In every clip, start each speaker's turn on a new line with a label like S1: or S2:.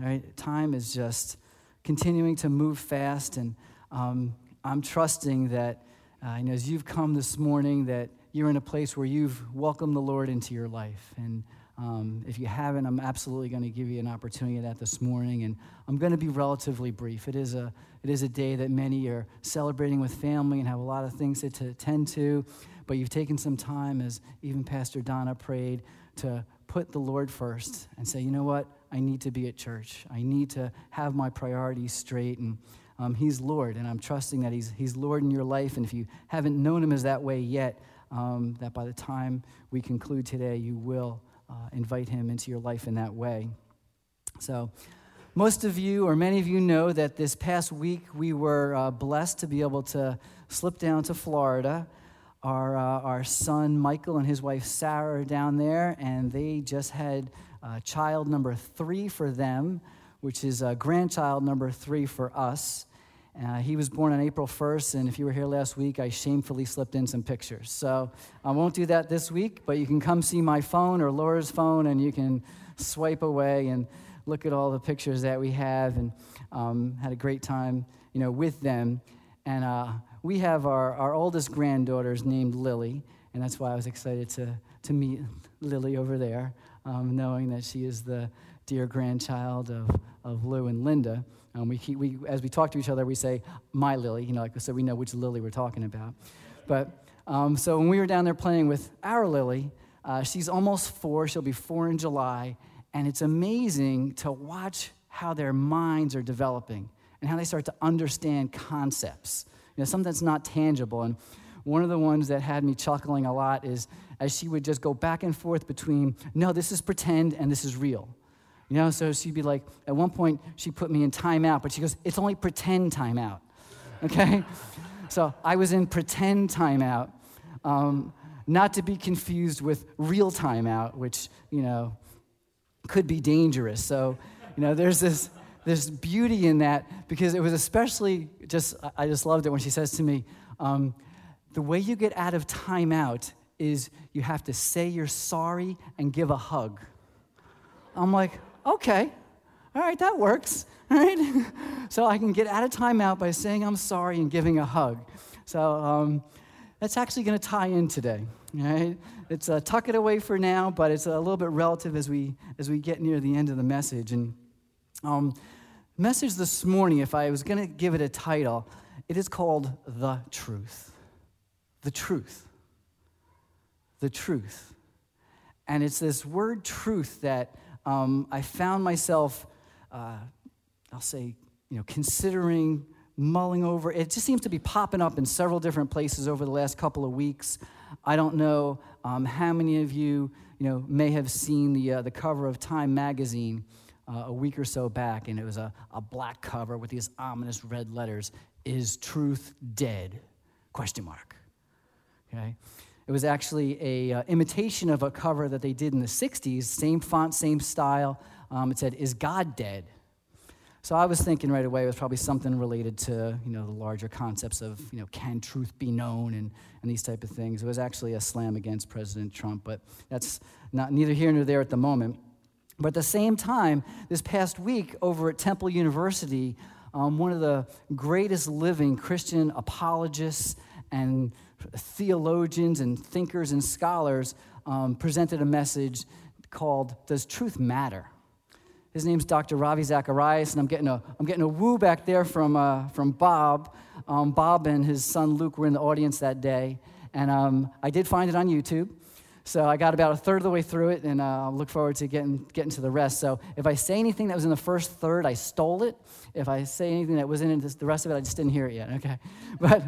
S1: right? Time is just continuing to move fast, and I'm trusting that as you've come this morning, that you're in a place where you've welcomed the Lord into your life. And if you haven't, I'm absolutely going to give you an opportunity of that this morning. And I'm going to be relatively brief. It is a day that many are celebrating with family and have a lot of things to attend to. But you've taken some time, as even Pastor Donna prayed, to put the Lord first and say, you know what? I need to be at church. I need to have my priorities straight. And He's Lord, and I'm trusting that He's Lord in your life. And if you haven't known Him as that way yet, that by the time we conclude today, you will invite Him into your life in that way. So most of you, or many of you, know that this past week we were blessed to be able to slip down to Florida. Our son Michael and his wife Sarah are down there, and they just had child number 3 for them, which is grandchild number 3 for us. He was born on April 1st, and if you were here last week, I shamefully slipped in some pictures. So I won't do that this week, but you can come see my phone or Laura's phone, and you can swipe away and look at all the pictures that we have, and had a great time, with them. And we have our oldest granddaughter's named Lily, and that's why I was excited to meet Lily over there, knowing that she is the dear grandchild of Lou and Linda. We as we talk to each other, we say, my Lily, so we know which Lily we're talking about. But so when we were down there playing with our Lily, she's almost 4. She'll be 4 in July. And it's amazing to watch how their minds are developing and how they start to understand concepts. Something that's not tangible. And one of the ones that had me chuckling a lot is as she would just go back and forth between, no, this is pretend and this is real. So she'd be like, at one point, she put me in timeout, but she goes, it's only pretend timeout, okay? So I was in pretend timeout, not to be confused with real timeout, which, could be dangerous. So, there's this beauty in that, because it was especially I just loved it when she says to me, the way you get out of timeout is you have to say you're sorry and give a hug. I'm like, okay, all right, that works, all right? So I can get out of timeout by saying I'm sorry and giving a hug. So that's actually going to tie in today, all right? It's tuck it away for now, but it's a little bit relative as we get near the end of the message. And message this morning, if I was going to give it a title, it is called The Truth. The Truth. The Truth. And it's this word truth that I found myself, I'll say, considering, mulling over. It just seems to be popping up in several different places over the last couple of weeks. I don't know how many of you, may have seen the cover of Time magazine a week or so back, and it was a black cover with these ominous red letters, "Is truth dead?" ? Okay. It was actually a imitation of a cover that they did in the 60s, same font, same style. It said, "Is God dead?" So I was thinking right away it was probably something related to, the larger concepts of, can truth be known and these type of things. It was actually a slam against President Trump, but that's neither here nor there at the moment. But at the same time, this past week over at Temple University, one of the greatest living Christian apologists and theologians and thinkers and scholars presented a message called "Does Truth Matter?" His name's Dr. Ravi Zacharias, and I'm getting a woo back there from Bob. Bob and his son Luke were in the audience that day, and I did find it on YouTube. So I got about a third of the way through it, and I look forward to getting to the rest. So if I say anything that was in the first third, I stole it. If I say anything that wasn't in the rest of it, I just didn't hear it yet. Okay, but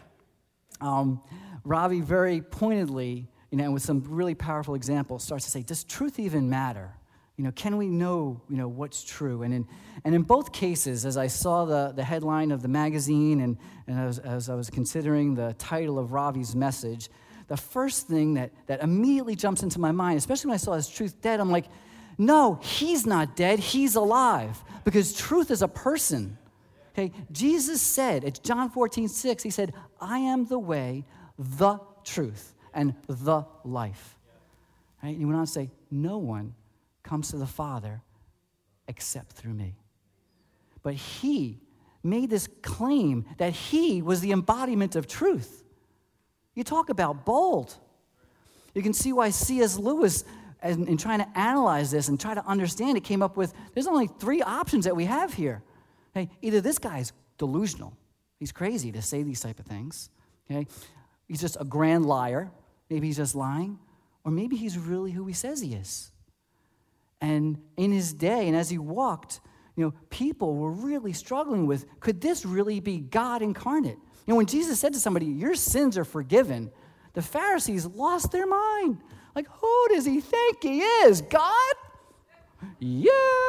S1: Ravi very pointedly, and with some really powerful examples, starts to say, does truth even matter? Can we know, what's true? And in both cases, as I saw the headline of the magazine and as I was considering the title of Ravi's message, the first thing that immediately jumps into my mind, especially when I saw "Is truth dead?" I'm like, no, he's not dead, he's alive, because truth is a person. Okay, Jesus said, it's John 14:6, he said, "I am the way, the truth, and the life." Right? And he went on to say, no one comes to the Father except through me. But he made this claim that he was the embodiment of truth. You talk about bold. You can see why C.S. Lewis, in trying to analyze this and try to understand it, came up with, there's only 3 options that we have here. Okay? Either this guy's delusional. He's crazy to say these type of things. Okay? He's just a grand liar. Maybe he's just lying. Or maybe he's really who he says he is. And in his day, and as he walked, people were really struggling with, could this really be God incarnate? When Jesus said to somebody, your sins are forgiven, the Pharisees lost their mind. Like, who does he think he is? God? Yeah.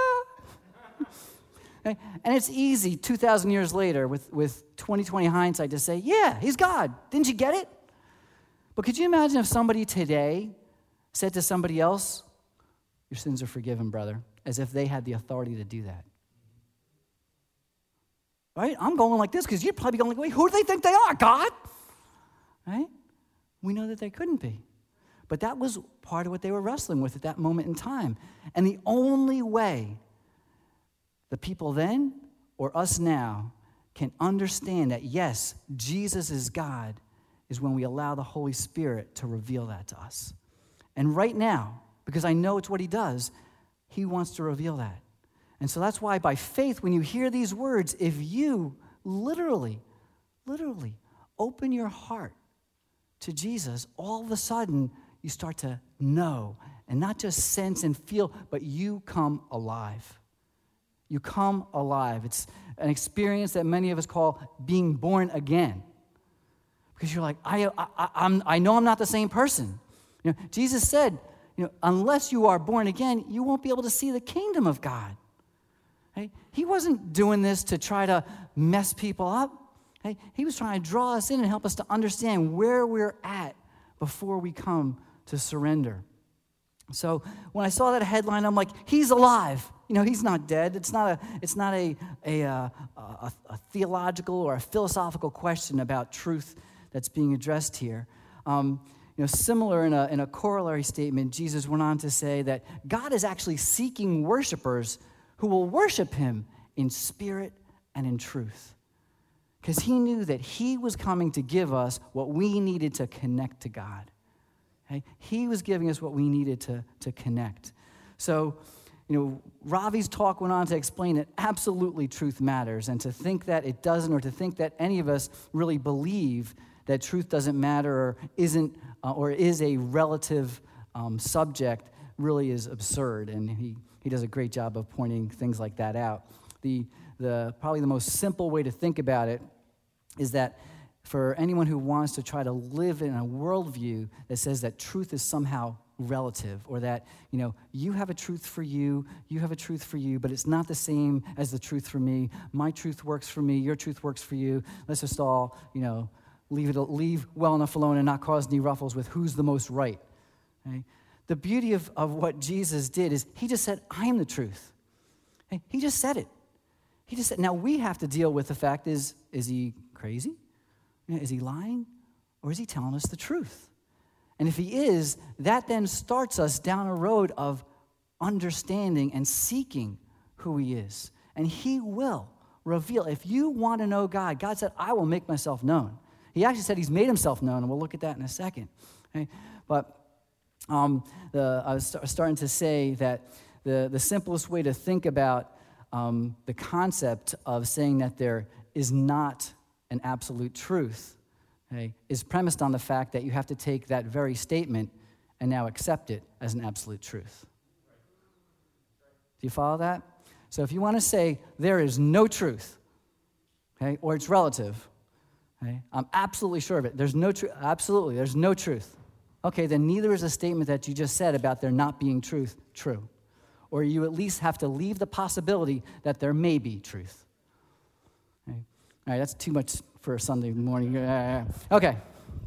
S1: Okay? And it's easy 2,000 years later with 2020 hindsight to say, yeah, he's God. Didn't you get it? But could you imagine if somebody today said to somebody else, your sins are forgiven, brother, as if they had the authority to do that? Right? I'm going like this because you're probably going like, wait, who do they think they are, God? Right? We know that they couldn't be. But that was part of what they were wrestling with at that moment in time. And the only way the people then or us now can understand that, yes, Jesus is God, is when we allow the Holy Spirit to reveal that to us. And right now, because I know it's what he does, he wants to reveal that. And so that's why by faith, when you hear these words, if you literally open your heart to Jesus, all of a sudden you start to know and not just sense and feel, but you come alive. You come alive. It's an experience that many of us call being born again. Because you're like, I know I'm not the same person. Jesus said, unless you are born again, you won't be able to see the kingdom of God. Right? He wasn't doing this to try to mess people up. Right? He was trying to draw us in and help us to understand where we're at before we come to surrender. So when I saw that headline, I'm like, he's alive. He's not dead. It's not a theological or a philosophical question about truth that's being addressed here. Similar in a corollary statement, Jesus went on to say that God is actually seeking worshipers who will worship him in spirit and in truth. Because he knew that he was coming to give us what we needed to connect to God. Okay? He was giving us what we needed to connect. So, Ravi's talk went on to explain that absolutely truth matters, and to think that it doesn't, or to think that any of us really believe that truth doesn't matter or isn't, or is a relative subject, really is absurd. And he does a great job of pointing things like that out. Probably the most simple way to think about it is that for anyone who wants to try to live in a worldview that says that truth is somehow relative, or that, you have a truth for you, you have a truth for you, but it's not the same as the truth for me. My truth works for me, your truth works for you. Let's just all, leave well enough alone and not cause any ruffles with who's the most right. Okay? The beauty of what Jesus did is he just said, I am the truth. Okay? He just said it. He just said, now we have to deal with the fact is he crazy? Is he lying? Or is he telling us the truth? And if he is, that then starts us down a road of understanding and seeking who he is. And he will reveal. If you want to know God, God said, I will make myself known. He actually said he's made himself known, and we'll look at that in a second. Okay? But I was starting to say that the simplest way to think about the concept of saying that there is not an absolute truth, okay, is premised on the fact that you have to take that very statement and now accept it as an absolute truth. Do you follow that? So if you want to say there is no truth, okay, or it's relative, okay, I'm absolutely sure of it. There's no truth. Absolutely, there's no truth. Okay, then neither is a statement that you just said about there not being truth true. Or you at least have to leave the possibility that there may be truth. Okay. All right, that's too much for a Sunday morning. Okay.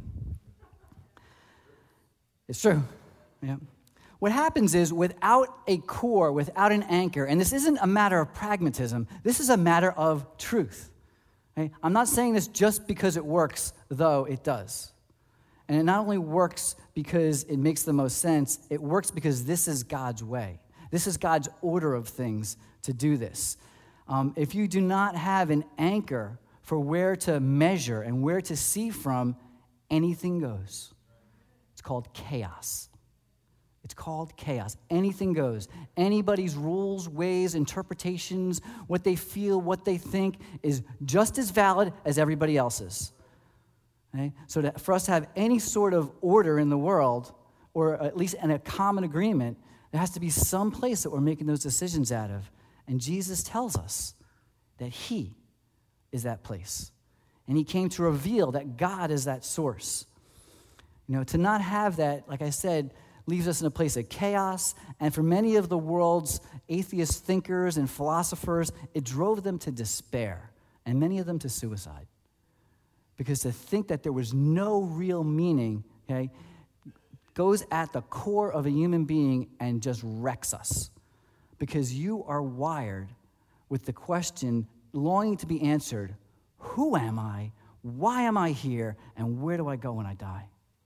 S1: It's true. Yeah. What happens is, without a core, without an anchor, and this isn't a matter of pragmatism, this is a matter of truth. Okay? I'm not saying this just because it works, though it does. And it not only works because it makes the most sense, it works because this is God's way. This is God's order of things to do this. If you do not have an anchor for where to measure and where to see from, anything goes. It's called chaos. It's called chaos. Anything goes. Anybody's rules, ways, interpretations, what they feel, what they think is just as valid as everybody else's. Okay? So for us to have any sort of order in the world, or at least in a common agreement, there has to be some place that we're making those decisions out of. And Jesus tells us that he is that place. And he came to reveal that God is that source. You know, to not have that, like I said, leaves us in a place of chaos. And for many of the world's atheist thinkers and philosophers, it drove them to despair, and many of them to suicide. Because to think that there was no real meaning, okay, goes at the core of a human being and just wrecks us. Because you are wired with the question longing to be answered, who am I, why am I here, and where do I go when I die?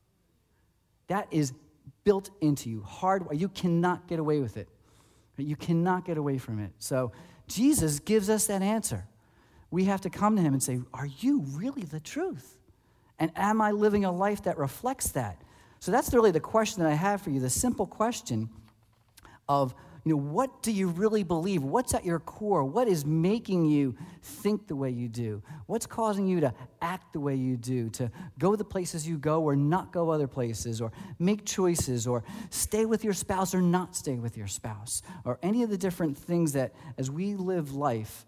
S1: That is built into you, hardwired. You cannot get away with it. You cannot get away from it. So Jesus gives us that answer. We have to come to him and say, are you really the truth? And am I living a life that reflects that? So that's really the question that I have for you, the simple question of, what do you really believe? What's at your core? What is making you think the way you do? What's causing you to act the way you do, to go the places you go or not go other places, or make choices, or stay with your spouse or not stay with your spouse, or any of the different things that as we live life,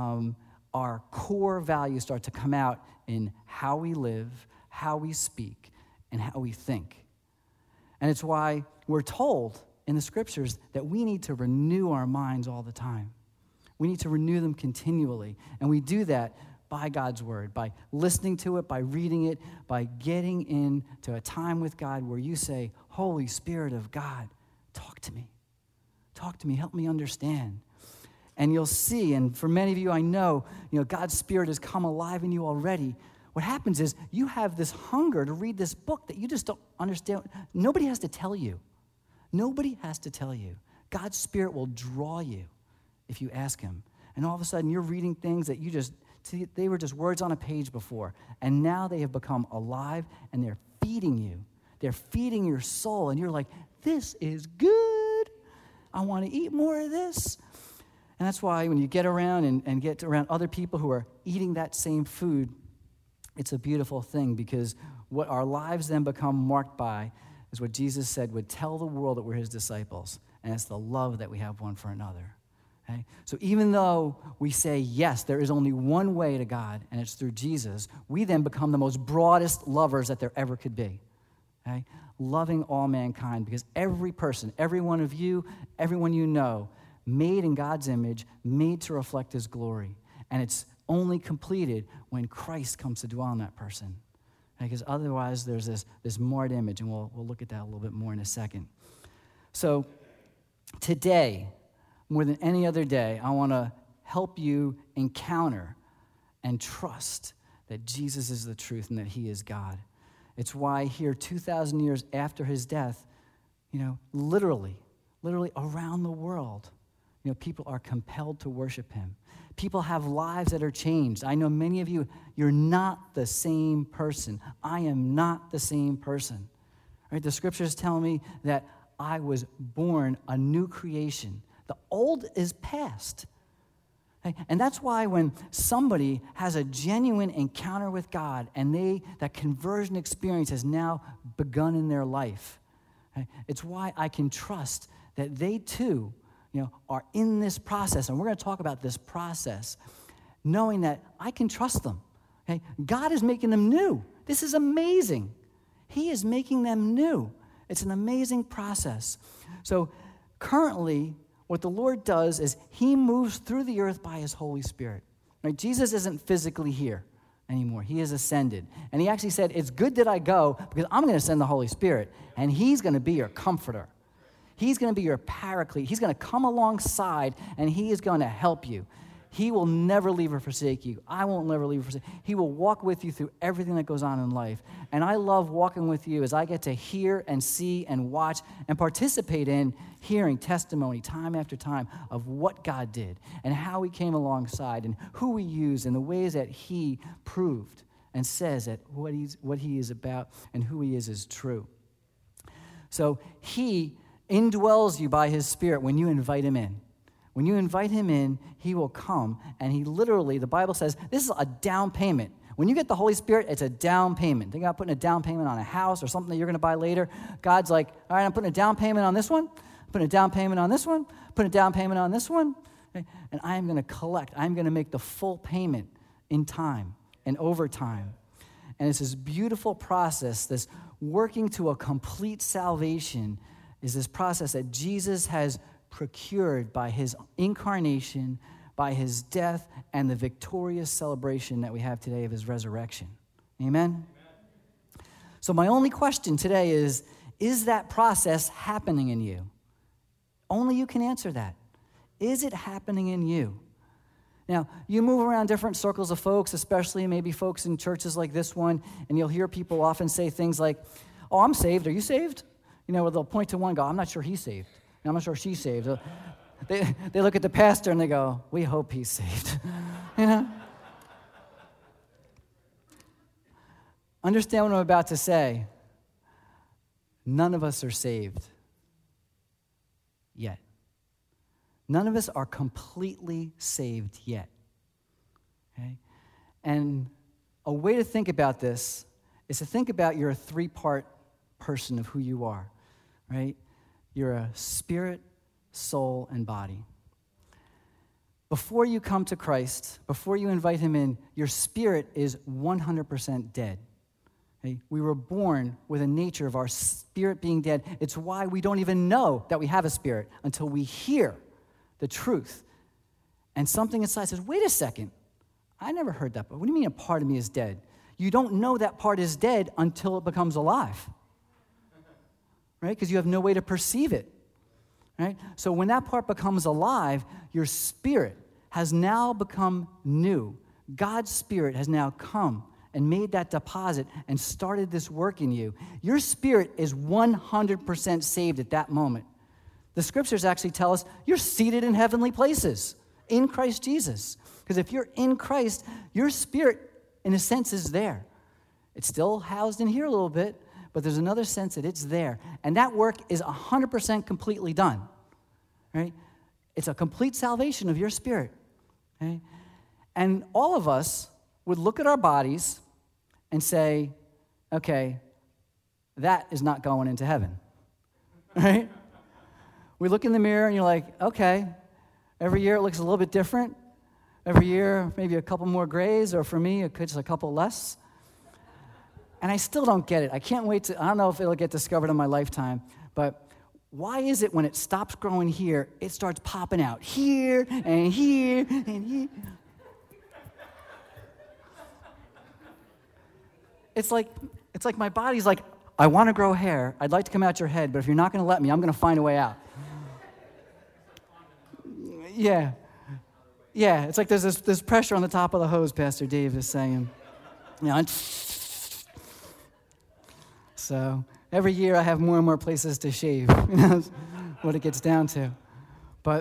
S1: our core values start to come out in how we live, how we speak, and how we think. And it's why we're told in the scriptures that we need to renew our minds all the time. We need to renew them continually. And we do that by God's word, by listening to it, by reading it, by getting into a time with God where you say, Holy Spirit of God, talk to me. Talk to me. Help me understand. And you'll see, and for many of you I know, God's Spirit has come alive in you already. What happens is you have this hunger to read this book that you just don't understand. Nobody has to tell you. Nobody has to tell you. God's Spirit will draw you if you ask him. And all of a sudden, you're reading things that they were just words on a page before. And now they have become alive, and they're feeding you. They're feeding your soul. And you're like, this is good. I want to eat more of this. And that's why when you get around and get around other people who are eating that same food, it's a beautiful thing, because what our lives then become marked by is what Jesus said would tell the world that we're his disciples, and it's the love that we have one for another. Okay? So even though we say, yes, there is only one way to God, and it's through Jesus, we then become the most broadest lovers that there ever could be. Okay? Loving all mankind, because every person, every one of you, everyone you know, made in God's image, made to reflect his glory. And it's only completed when Christ comes to dwell in that person. Because otherwise, there's this marred image, and we'll look at that a little bit more in a second. So today, more than any other day, I want to help you encounter and trust that Jesus is the truth and that he is God. It's why here, 2,000 years after his death, literally around the world, people are compelled to worship him. People have lives that are changed. I know many of you, you're not the same person. I am not the same person. Right? The scriptures tell me that I was born a new creation. The old is past. Okay? And that's why when somebody has a genuine encounter with God and that conversion experience has now begun in their life, okay? It's why I can trust that they too are in this process, and we're going to talk about this process, knowing that I can trust them. Okay? God is making them new. This is amazing. He is making them new. It's an amazing process. So currently, what the Lord does is he moves through the earth by his Holy Spirit. Right? Jesus isn't physically here anymore. He has ascended. And he actually said, it's good that I go because I'm going to send the Holy Spirit, and he's going to be your comforter. He's going to be your paraclete. He's going to come alongside, and he is going to help you. He will never leave or forsake you. I won't never leave or forsake you. He will walk with you through everything that goes on in life. And I love walking with you as I get to hear and see and watch and participate in hearing testimony time after time of what God did and how he came alongside and who he used and the ways that he proved and says that what he is about and who he is true. So he indwells you by his Spirit when you invite him in. When you invite him in, he will come, and he literally, the Bible says, this is a down payment. When you get the Holy Spirit, it's a down payment. Think about putting a down payment on a house or something that you're going to buy later. God's like, all right, I'm putting a down payment on this one, putting a down payment on this one, putting a down payment on this one, okay? And I am going to collect. I'm going to make the full payment in time and over time. And it's this beautiful process, this working to a complete salvation is this process that Jesus has procured by his incarnation, by his death, and the victorious celebration that we have today of his resurrection. Amen? So my only question today is that process happening in you? Only you can answer that. Is it happening in you? Now, you move around different circles of folks, especially maybe folks in churches like this one, and you'll hear people often say things like, oh, I'm saved. Are you saved? You know, they'll point to one and go, I'm not sure he's saved. I'm not sure she's saved. They look at the pastor and they go, we hope he's saved. You know? Understand what I'm about to say. None of us are saved yet. None of us are completely saved yet. Okay? And a way to think about this is to think about you're a three-part person of who you are, right? You're a spirit, soul, and body. Before you come to Christ, before you invite him in, your spirit is 100% dead. Okay? We were born with a nature of our spirit being dead. It's why we don't even know that we have a spirit until we hear the truth. And something inside says, wait a second, I never heard that, but what do you mean a part of me is dead? You don't know that part is dead until it becomes alive. Right? Because you have no way to perceive it. Right? So when that part becomes alive, your spirit has now become new. God's Spirit has now come and made that deposit and started this work in you. Your spirit is 100% saved at that moment. The scriptures actually tell us you're seated in heavenly places in Christ Jesus. Because if you're in Christ, your spirit, in a sense, is there. It's still housed in here a little bit, but there's another sense that it's there. And that work is 100% completely done. Right? It's a complete salvation of your spirit. Okay? And all of us would look at our bodies and say, okay, that is not going into heaven. Right? We look in the mirror and you're like, okay, every year it looks a little bit different. Every year, maybe a couple more grays, or for me, just a couple less. And I still don't get it. I can't wait I don't know if it'll get discovered in my lifetime, but why is it when it stops growing here, it starts popping out here and here and here? It's like my body's like, I want to grow hair. I'd like to come out your head, but if you're not going to let me, I'm going to find a way out. Yeah. Yeah, it's like there's this pressure on the top of the hose, Pastor Dave is saying. You know, so every year I have more and more places to shave. You know, what it gets down to. But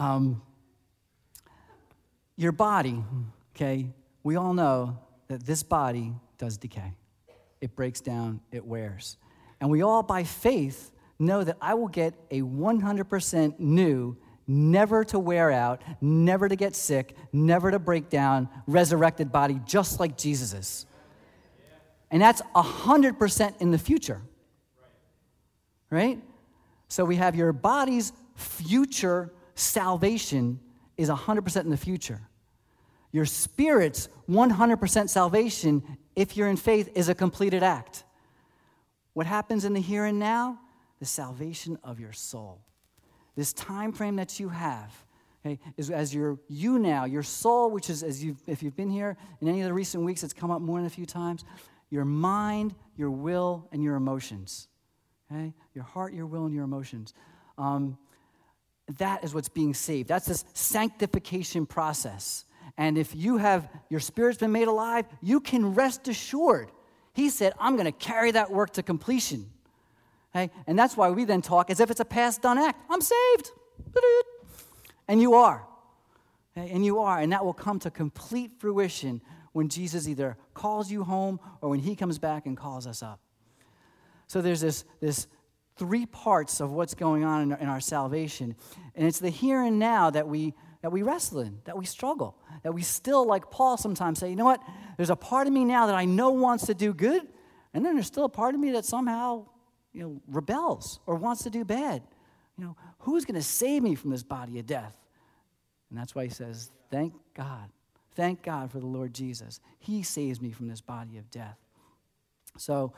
S1: your body, okay, we all know that this body does decay. It breaks down, it wears. And we all, by faith, know that I will get a 100% new, never to wear out, never to get sick, never to break down, resurrected body, just like Jesus's. And that's 100% in the future. Right? So we have your body's future salvation is 100% in the future. Your spirit's 100% salvation, if you're in faith, is a completed act. What happens in the here and now? The salvation of your soul. This time frame that you have, okay, is as your soul, which is, if you've been here in any of the recent weeks, it's come up more than a few times, your mind, your will, and your emotions. Okay? Your heart, your will, and your emotions. That is what's being saved. That's this sanctification process. And if your spirit's been made alive, you can rest assured. He said, I'm going to carry that work to completion. Okay? And that's why we then talk as if it's a past done act. I'm saved. And you are. Okay? And you are. And that will come to complete fruition when Jesus either calls you home or when he comes back and calls us up. So there's this three parts of what's going on in our salvation. And it's the here and now that we wrestle in, that we struggle, that we still, like Paul, sometimes say, you know what, there's a part of me now that I know wants to do good, and then there's still a part of me that somehow, rebels or wants to do bad. Who's going to save me from this body of death? And that's why he says, thank God. Thank God for the Lord Jesus. He saves me from this body of death. So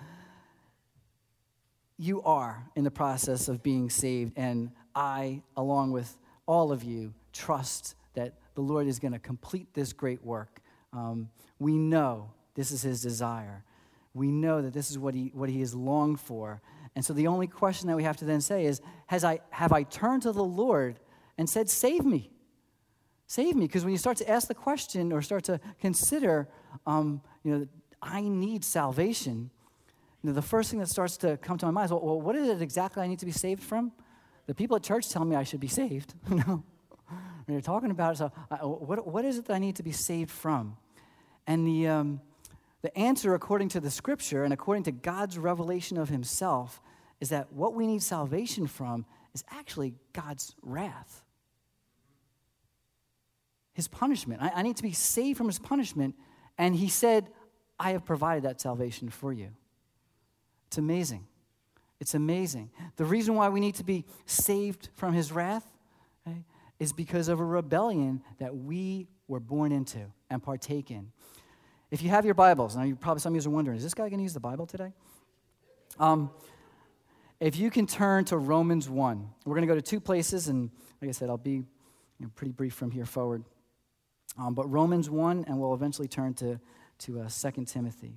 S1: you are in the process of being saved, and I, along with all of you, trust that the Lord is going to complete this great work. We know this is his desire. We know that this is what he has longed for. And so the only question that we have to then say is, have I turned to the Lord and said, save me? Save me. Because when you start to ask the question or start to consider, I need salvation, the first thing that starts to come to my mind is, well, what is it exactly I need to be saved from? The people at church tell me I should be saved. When you're talking about it, so what is it that I need to be saved from? And the answer, according to the Scripture and according to God's revelation of himself, is that what we need salvation from is actually God's wrath. His punishment. I need to be saved from his punishment, and he said, I have provided that salvation for you. It's amazing. It's amazing. The reason why we need to be saved from his wrath, okay, is because of a rebellion that we were born into and partake in. If you have your Bibles, now probably some of you are wondering, is this guy going to use the Bible today? If you can turn to Romans 1. We're going to go to two places, and like I said, I'll be pretty brief from here forward. But Romans 1, and we'll eventually turn to 2 Timothy.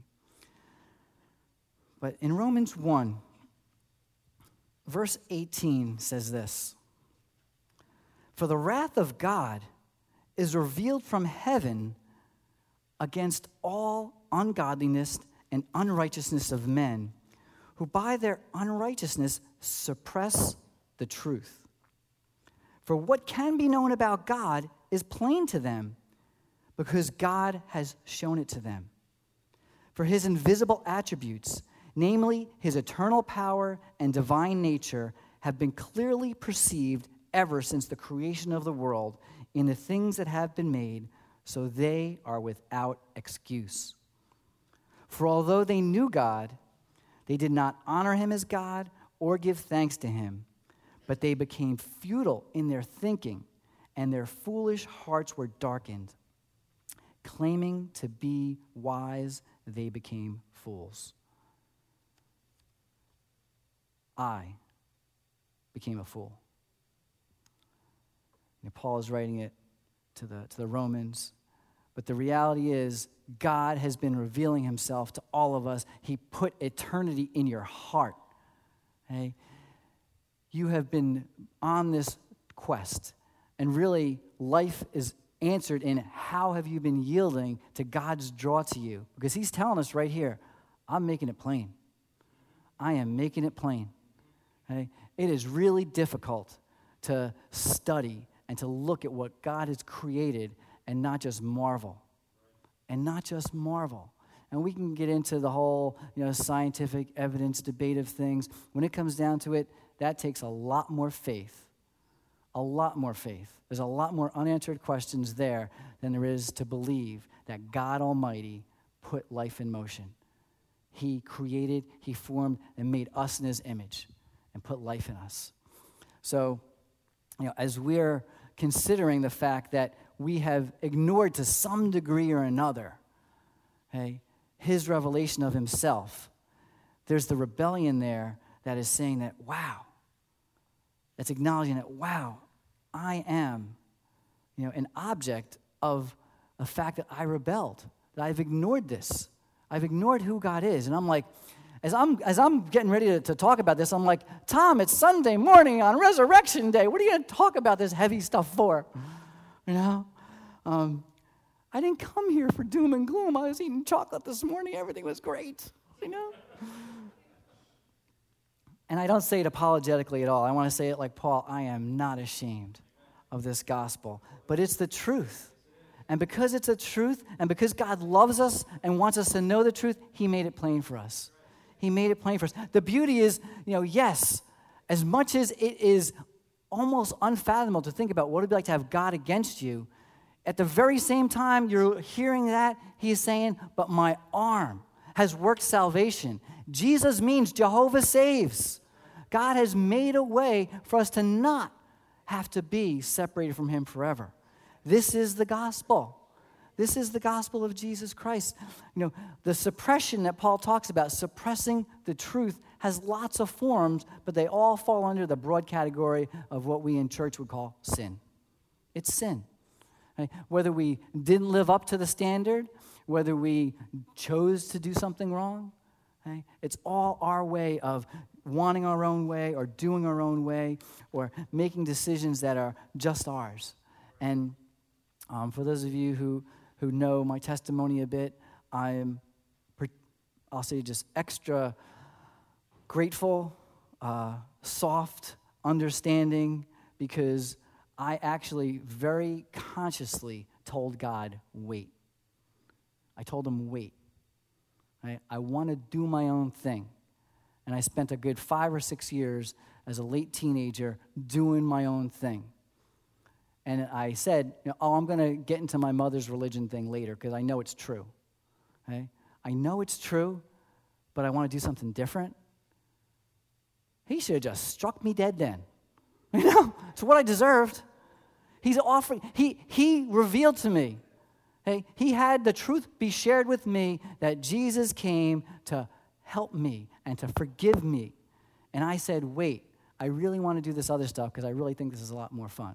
S1: But in Romans 1, verse 18 says this: For the wrath of God is revealed from heaven against all ungodliness and unrighteousness of men, who by their unrighteousness suppress the truth. For what can be known about God is plain to them, because God has shown it to them. For his invisible attributes, namely his eternal power and divine nature, have been clearly perceived ever since the creation of the world in the things that have been made, so they are without excuse. For although they knew God, they did not honor him as God or give thanks to him, but they became futile in their thinking, and their foolish hearts were darkened. Claiming to be wise, they became fools. I became a fool. Paul is writing it to the Romans, but the reality is God has been revealing himself to all of us. He put eternity in your heart. Okay? You have been on this quest, and really life is answered in how have you been yielding to God's draw to you, because he's telling us right here, I'm making it plain. I am making it plain. Okay? It is really difficult to study and to look at what God has created and not just marvel. And not just marvel. And we can get into the whole, scientific evidence debate of things. When it comes down to it, that takes a lot more faith. A lot more faith. There's a lot more unanswered questions there than there is to believe that God Almighty put life in motion. He created, he formed, and made us in his image and put life in us. So, as we're considering the fact that we have ignored to some degree or another, okay, his revelation of himself, there's the rebellion there that is saying that, wow, that's acknowledging that, wow, I am, an object of the fact that I rebelled, that I've ignored this. I've ignored who God is. And I'm like, As I'm getting ready to talk about this, I'm like, Tom, it's Sunday morning on Resurrection Day. What are you going to talk about this heavy stuff for? You know? I didn't come here for doom and gloom. I was eating chocolate this morning. Everything was great, you know? And I don't say it apologetically at all. I want to say it like Paul. I am not ashamed of this gospel. But it's the truth. And because it's the truth, and because God loves us and wants us to know the truth, he made it plain for us. He made it plain for us. The beauty is, yes, as much as it is almost unfathomable to think about what it would be like to have God against you, at the very same time you're hearing that, he is saying, but my arm has worked salvation. Jesus means Jehovah saves. God has made a way for us to not have to be separated from him forever. This is the gospel. This is the gospel of Jesus Christ. The suppression that Paul talks about, suppressing the truth, has lots of forms, but they all fall under the broad category of what we in church would call sin. It's sin. Right? Whether we didn't live up to the standard, whether we chose to do something wrong, right? It's all our way of wanting our own way or doing our own way or making decisions that are just ours. And for those of you who know my testimony a bit, I'll say just extra grateful, soft, understanding, because I actually very consciously told God, wait. I told him, wait. I want to do my own thing. And I spent a good 5 or 6 years as a late teenager doing my own thing. And I said, I'm going to get into my mother's religion thing later because I know it's true. Okay? I know it's true, but I want to do something different. He should have just struck me dead then. It's what I deserved. He's offering, he revealed to me, hey, he had the truth be shared with me that Jesus came to help me and to forgive me. And I said, wait, I really want to do this other stuff because I really think this is a lot more fun.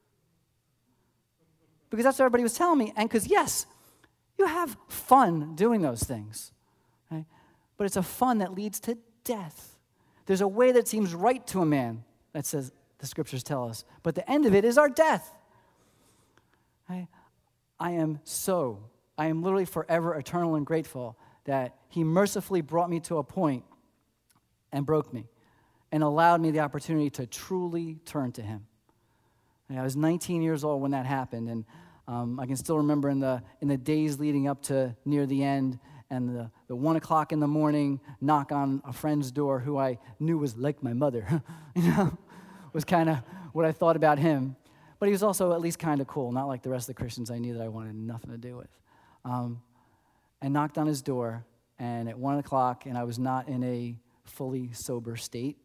S1: Because that's what everybody was telling me. And because, yes, you have fun doing those things. Right? But it's a fun that leads to death. There's a way that seems right to a man, that says, the scriptures tell us. But the end of it is our death. Right? I am literally forever eternal and grateful that he mercifully brought me to a point and broke me and allowed me the opportunity to truly turn to him. I was 19 years old when that happened, and I can still remember in the days leading up to near the end, and the 1 o'clock in the morning knock on a friend's door who I knew was like my mother, was kind of what I thought about him. But he was also at least kind of cool, not like the rest of the Christians I knew that I wanted nothing to do with. And knocked on his door, and at 1 o'clock, and I was not in a fully sober state,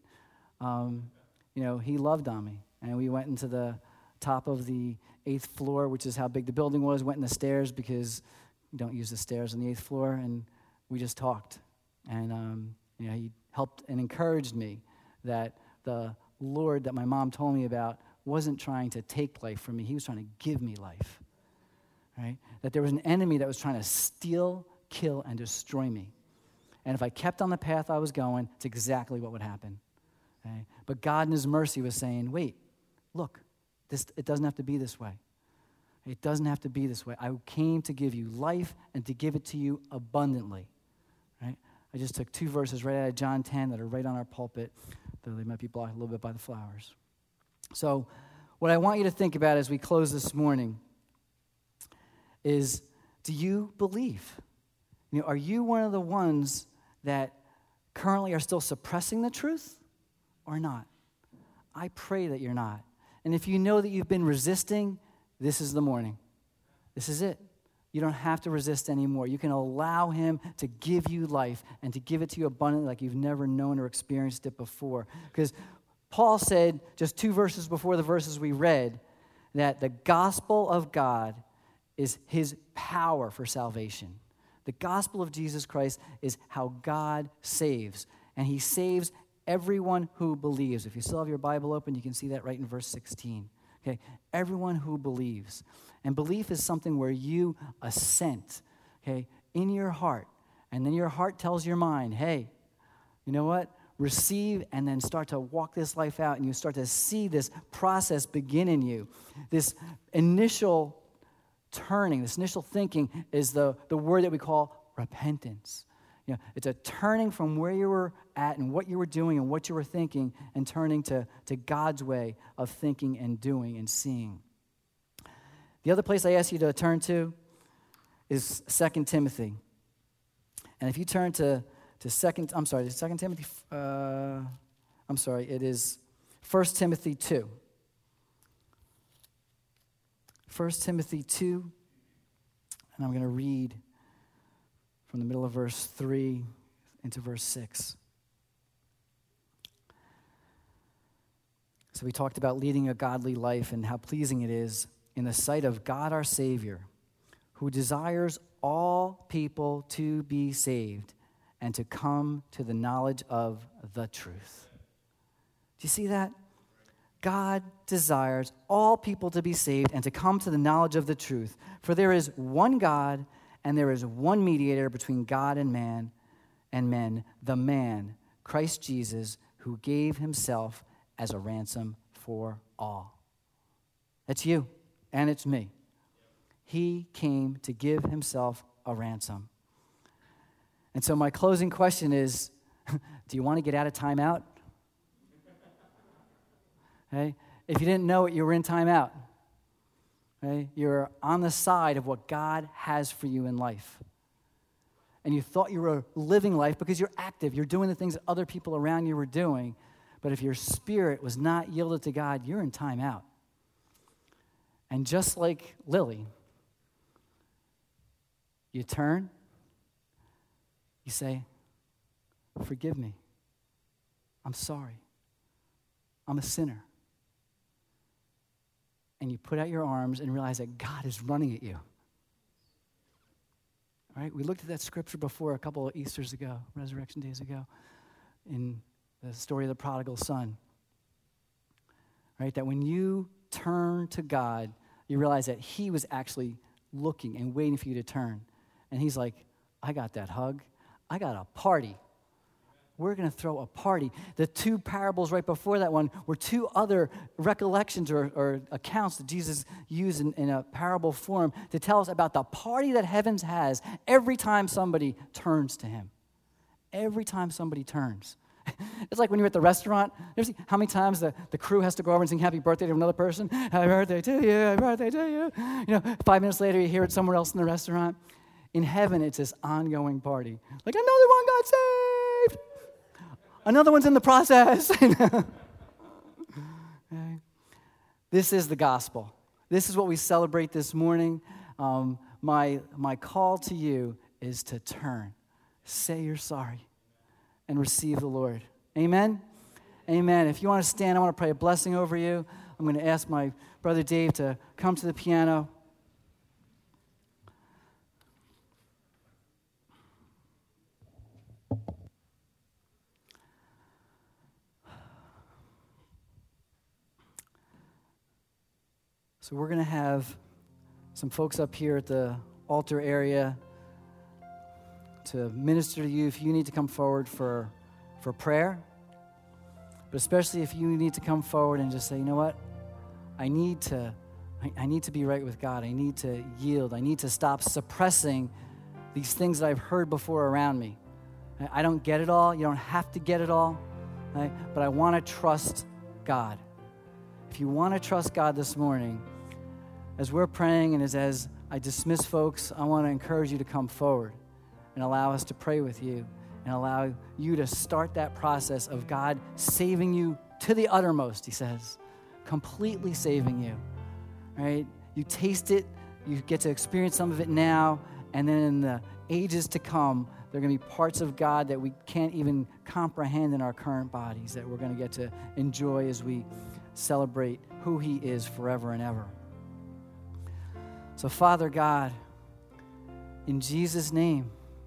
S1: he loved on me. And we went into the top of the 8th floor, which is how big the building was, went in the stairs because you don't use the stairs on the 8th floor, and we just talked. And, he helped and encouraged me that the Lord that my mom told me about wasn't trying to take life from me. He was trying to give me life, right? That there was an enemy that was trying to steal, kill, and destroy me. And if I kept on the path I was going, it's exactly what would happen. Okay? But God in his mercy was saying, wait, look, it doesn't have to be this way. It doesn't have to be this way. I came to give you life and to give it to you abundantly. Right? I just took 2 verses right out of John 10 that are right on our pulpit, though they might be blocked a little bit by the flowers. So what I want you to think about as we close this morning is, do you believe? Are you one of the ones that currently are still suppressing the truth or not? I pray that you're not. And if you know that you've been resisting, this is the morning. This is it. You don't have to resist anymore. You can allow him to give you life and to give it to you abundantly like you've never known or experienced it before. Because Paul said, just 2 verses before the verses we read, that the gospel of God is his power for salvation. The gospel of Jesus Christ is how God saves. And he saves everyone who believes. If you still have your Bible open, you can see that right in verse 16. Okay, everyone who believes. And belief is something where you assent, okay, in your heart. And then your heart tells your mind, hey, you know what? Receive and then start to walk this life out, and you start to see this process begin in you. This initial turning, this initial thinking is the word that we call repentance. You know, it's a turning from where you were at and what you were doing and what you were thinking, and turning to God's way of thinking and doing and seeing. The other place I ask you to turn to is 2 Timothy. And if you turn to 2 Timothy, it is 1 Timothy 2. 1 Timothy 2, and I'm going to read from the middle of verse 3 into verse 6. So we talked about leading a godly life and how pleasing it is in the sight of God our Savior, who desires all people to be saved and to come to the knowledge of the truth. Do you see that? God desires all people to be saved and to come to the knowledge of the truth. For there is one God, and there is one mediator between God and men, the man, Christ Jesus, who gave himself as a ransom for all. That's you, and it's me. He came to give himself a ransom. And so my closing question is, do you want to get out of timeout? Okay? If you didn't know it, you were in timeout. Okay? You're on the side of what God has for you in life. And you thought you were living life because you're active. You're doing the things that other people around you were doing. But if your spirit was not yielded to God, you're in timeout. And just like Lily, you turn, you say, forgive me. I'm sorry. I'm a sinner. And you put out your arms and realize that God is running at you. All right? We looked at that scripture before a couple of Easters ago, resurrection days ago, in the story of the prodigal son. Right? That when you turn to God, you realize that he was actually looking and waiting for you to turn. And he's like, I got that hug. I got a party. We're going to throw a party. The two parables right before that one were two other recollections or accounts that Jesus used in a parable form to tell us about the party that heaven has every time somebody turns to him. Every time somebody turns. It's like when you're at the restaurant. You ever see how many times the crew has to go over and sing happy birthday to another person? Happy birthday to you, happy birthday to you. You know, 5 minutes later, you hear it somewhere else in the restaurant. In heaven, it's this ongoing party. Like, another one got saved. Another one's in the process. Okay. This is the gospel. This is what we celebrate this morning. My call to you is to turn. Say you're sorry and receive the Lord. Amen? Amen. If you want to stand, I want to pray a blessing over you. I'm going to ask my brother Dave to come to the piano. So we're going to have some folks up here at the altar area to minister to you if you need to come forward for prayer. But especially if you need to come forward and just say, you know what? I need to be right with God. I need to yield. I need to stop suppressing these things that I've heard before around me. I don't get it all. You don't have to get it all. Right? But I want to trust God. If you want to trust God this morning, as we're praying and as I dismiss folks, I want to encourage you to come forward and allow us to pray with you and allow you to start that process of God saving you to the uttermost, he says, completely saving you, right? You taste it, you get to experience some of it now, and then in the ages to come, there are going to be parts of God that we can't even comprehend in our current bodies that we're going to get to enjoy as we celebrate who he is forever and ever. So, Father God, in Jesus' name,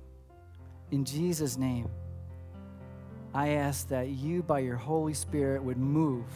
S1: I ask that you, by your Holy Spirit, would move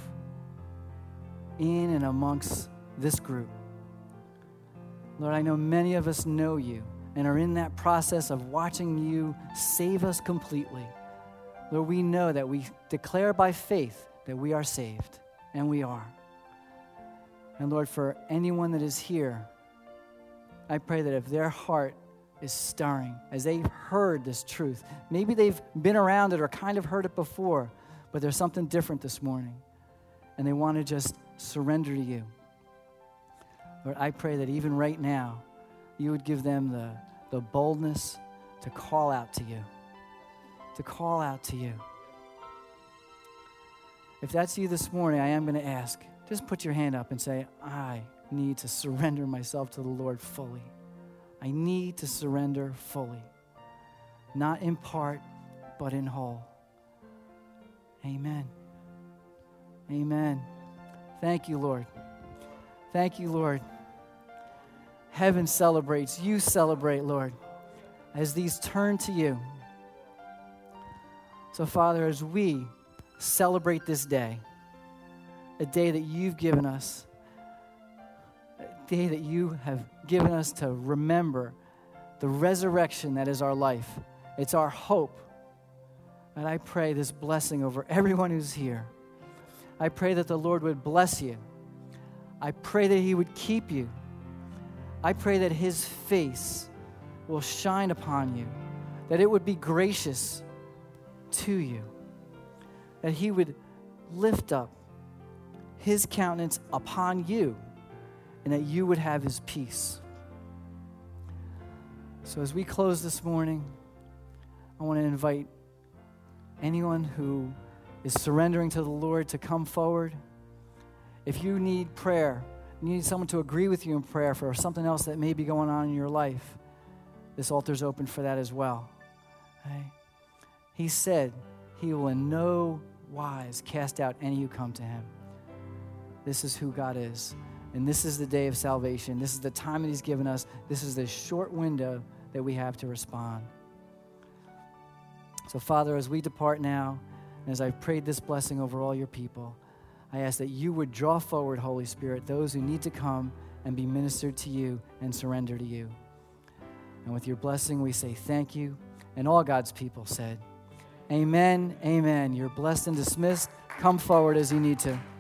S1: in and amongst this group. Lord, I know many of us know you and are in that process of watching you save us completely. Lord, we know that we declare by faith that we are saved, and we are. And Lord, for anyone that is here, I pray that if their heart is stirring, as they've heard this truth, maybe they've been around it or kind of heard it before, but there's something different this morning, and they want to just surrender to you. Lord, I pray that even right now, you would give them the boldness to call out to you, to call out to you. If that's you this morning, I am going to ask, just put your hand up and say, I need to surrender myself to the Lord fully. I need to surrender fully, not in part, but in whole. Amen. Amen. Thank you, Lord. Thank you, Lord. Heaven celebrates. You celebrate, Lord, as these turn to you. So, Father, as we celebrate this day, a day that you've given us, a day that you have given us to remember the resurrection that is our life. It's our hope. And I pray this blessing over everyone who's here. I pray that the Lord would bless you. I pray that he would keep you. I pray that his face will shine upon you, that it would be gracious to you, that he would lift up his countenance upon you, and that you would have his peace. So as we close this morning, I want to invite anyone who is surrendering to the Lord to come forward. If you need prayer, you need someone to agree with you in prayer for something else that may be going on in your life, this altar's open for that as well. Okay? He said he will in no wise cast out any who come to him. This is who God is. And this is the day of salvation. This is the time that he's given us. This is the short window that we have to respond. So, Father, as we depart now, and as I've prayed this blessing over all your people, I ask that you would draw forward, Holy Spirit, those who need to come and be ministered to you and surrender to you. And with your blessing, we say thank you. And all God's people said, amen, amen. You're blessed and dismissed. Come forward as you need to.